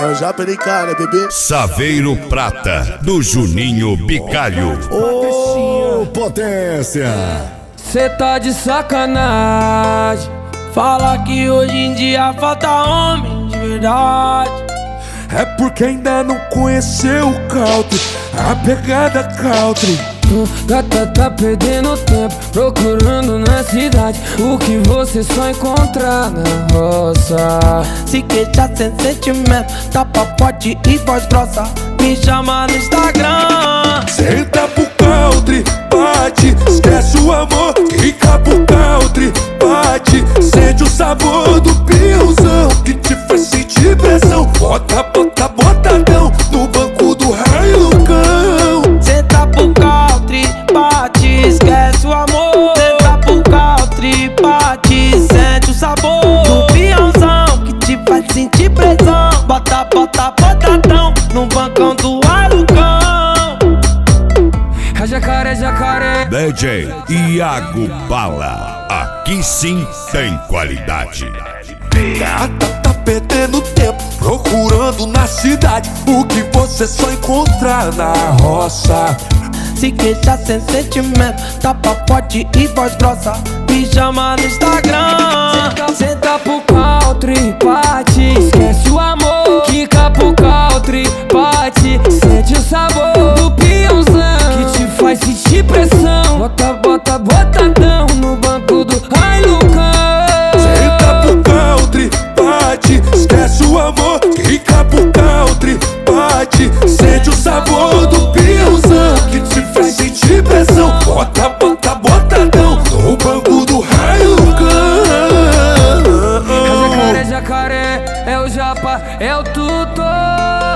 Eu já perei cara, bebê. Saveiro Prata, do Juninho Bicalho. Ô, potência! Cê tá de sacanagem. Fala que hoje em dia falta homem de verdade. É porque ainda não conheceu o country, a pegada country. Gata tá perdendo tempo procurando na cidade o que você só encontrar na roça. Se queixa sem sentimento, tapa forte e voz grossa, me chama no Instagram. Senta pro country, bate, esquece o amor, fica pro country, bate, sente o sabor do piãozão que te faz sentir pressão. Bota, bota, botadão no banco do Hilux. Senta pro country, bate, esquece o amor. Senta pro country, bate, sente o sabor do peãozão que te faz sentir pressão. Bota, bota, botadão no bancão do Alucão. É jacaré, jacaré. DJ Iago Bala, aqui sim tem qualidade. Gata tá perdendo tempo procurando na cidade o que você só encontrar na roça. Se queixa sem sentimento, tapa forte e voz grossa, me chama no Instagram. Senta pro country, bate, esquece o amor. Quica pro country, bate, sente o sabor do peãozão que te faz sentir pressão. Bota, bota, botadão no banco do Hilux. Senta pro country, bate, esquece o amor, fica pro country, bate, sente o sabor do peãozão que te faz sentir pressão. Bota, bota, botadão no banco do Hilux. É jacaré, jacaré, é o japa, é o tutor.